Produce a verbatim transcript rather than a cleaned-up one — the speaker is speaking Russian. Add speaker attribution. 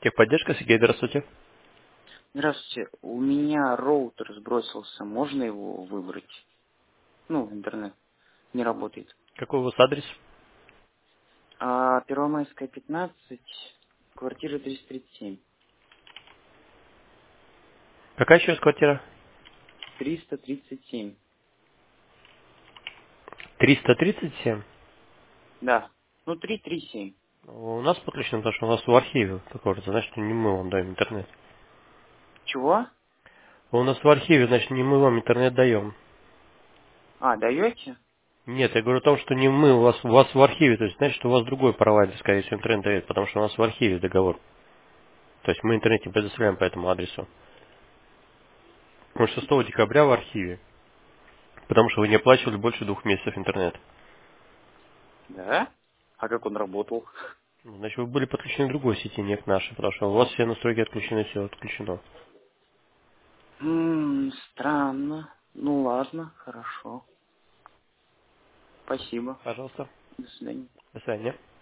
Speaker 1: Техподдержка, Сергей, здравствуйте.
Speaker 2: Здравствуйте. У меня роутер сбросился. Можно его выбрать? Ну, в интернет. Не работает.
Speaker 1: Какой у вас адрес?
Speaker 2: А Первомайская, пятнадцать, квартира триста тридцать семь.
Speaker 1: Какая еще раз квартира?
Speaker 2: триста тридцать семь.
Speaker 1: триста тридцать семь.
Speaker 2: Да. Ну, триста тридцать семь.
Speaker 1: У нас подключено, потому что у нас в архиве какой-то, значит, не мы вам даем интернет.
Speaker 2: Чего?
Speaker 1: У нас в архиве, значит, не мы вам интернет даем.
Speaker 2: А, даете?
Speaker 1: Нет, я говорю о том, что не мы, у вас, у вас в архиве, то есть, значит, у вас другой провайдер, скорее всего, интернет дает, потому что у нас в архиве договор. То есть мы интернет не предоставляем по этому адресу. Мы шестого декабря в архиве, потому что вы не оплачивали больше двух месяцев интернет.
Speaker 2: Да? А как он работал?
Speaker 1: Ну, значит, вы были подключены к другой сети, не к нашей, потому что у вас все настройки отключены, все отключено.
Speaker 2: Ммм, странно. Ну, ладно, хорошо. Спасибо.
Speaker 1: Пожалуйста.
Speaker 2: До свидания.
Speaker 1: До свидания.